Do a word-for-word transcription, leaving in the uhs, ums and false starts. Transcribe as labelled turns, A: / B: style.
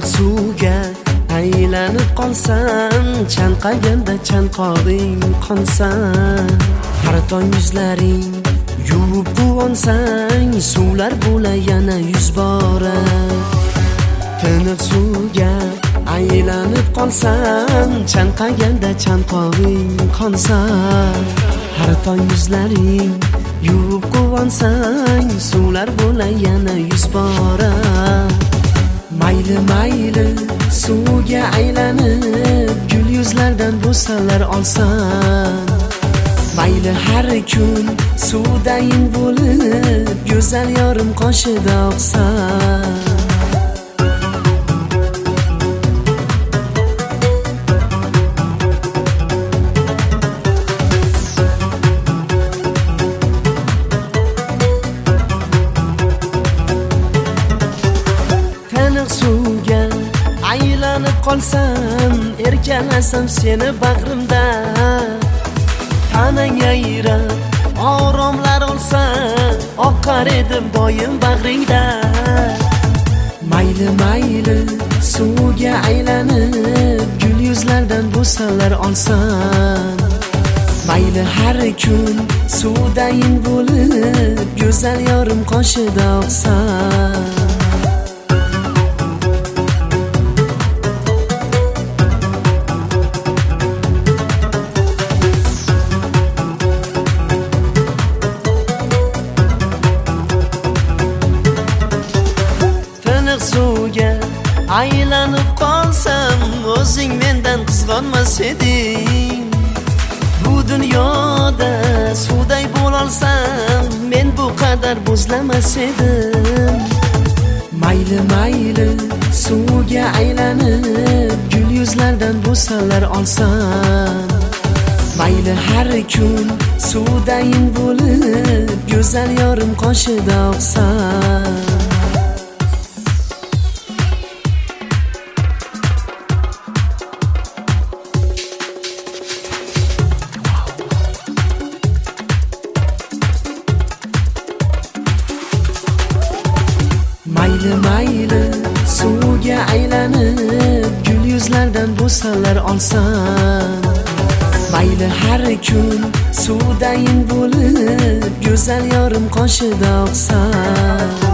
A: suvga aylanib qolsam, chanqaganda chanqog'ing qonsan. Har tong yuzlaring yuvib quvonsang, suvlar bo'lar yana yuz bora. Tiniq suvga aylanib qolsam, chanqaganda chanqog'ing qonsan. Har tong yuzlaring yuvib quvonsang, suvlar bo'lar yana yuz bora. Mayli mayli suvga aylanib, gul yuzlardan bo'salar olsan. Mayli har kun suvdayin bo'lib, go'zal yorim qoshida oqsan. Suvga aylanib qolsam, erkalasam seni bag'rimda. Tanang yayrab oromlar olsam, oqar edim doim bag'ringda. Mayli mayli suvga aylanib, gul yuzlardan bo'salar olsan. Mayli har kun suvdayin bo'lib, go'zal yorim qoshida oqsan. Suvga aylanib qolsam, o'zing mendan qizg'onmas eding. Bu dunyoda suvday bo'lolsam, men bu qadar bo'zlamas edim. Mayli mayli suvga aylanib, gul yuzlardan bo'salar olsan. Mayli har kun suvdayin bo'lib, go'zal yorim qoshida oqsan. Mayli mayli suvga aylanib, gul yuzlardan bo'salar olsan. Mayli har kun suvdayin bo'lib, go'zal yorim qoshida oqsan.